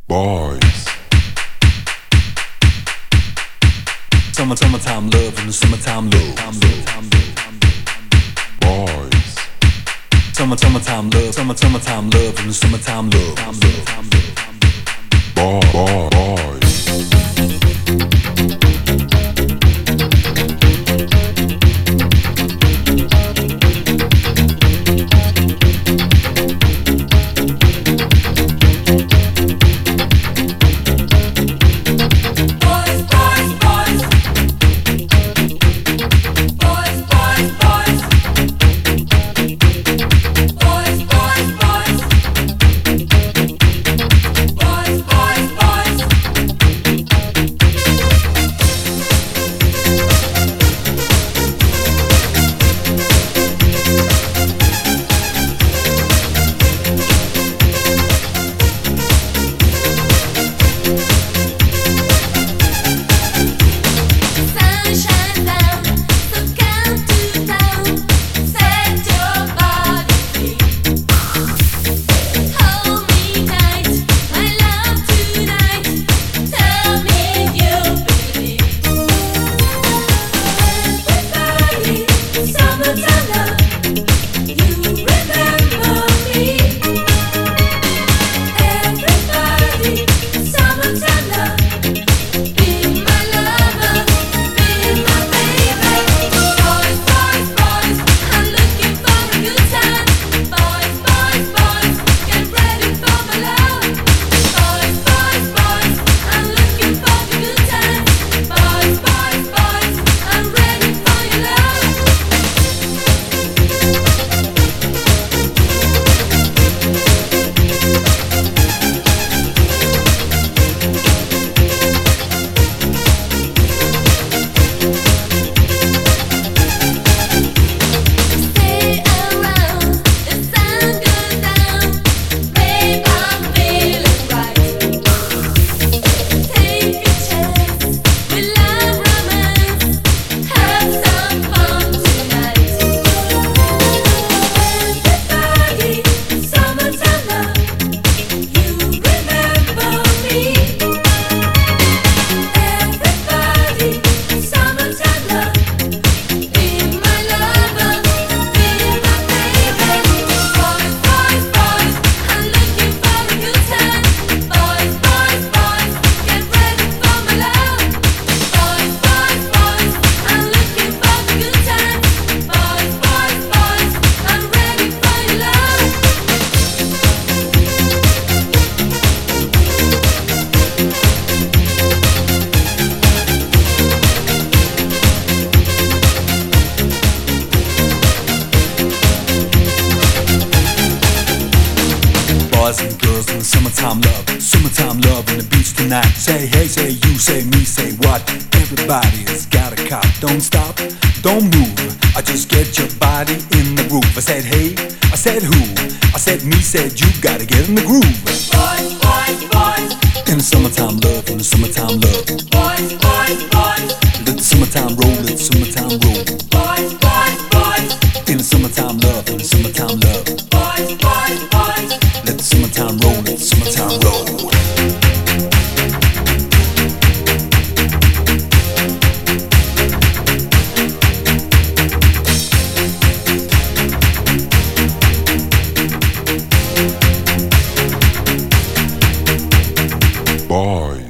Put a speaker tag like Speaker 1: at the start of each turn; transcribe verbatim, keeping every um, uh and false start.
Speaker 1: Boys.
Speaker 2: Summer, summertime love and summertime love.
Speaker 1: Boys.
Speaker 2: Summer, summertime love, summer, summertime love and summertime love.
Speaker 1: Boy, boy, boys.
Speaker 2: Boys and girls in the summertime love, summertime love on the beach tonight. Say hey, say you, say me, say what? Everybody has got a cop. Don't stop, don't move. I just get your body in the groove. I said hey, I said who? I said me, said you. Gotta get in the groove.
Speaker 3: Boys, boys, boys.
Speaker 2: In the summertime love, in the summertime love.
Speaker 3: Boys, boys, boys.
Speaker 2: Let the summertime roll, let the summertime roll.
Speaker 3: Boys, boys, boys.
Speaker 2: In the summertime love, in the summertime love.
Speaker 3: Boys, boys, boys.
Speaker 2: Let the summertime roll, let the summertime roll.
Speaker 1: Boy.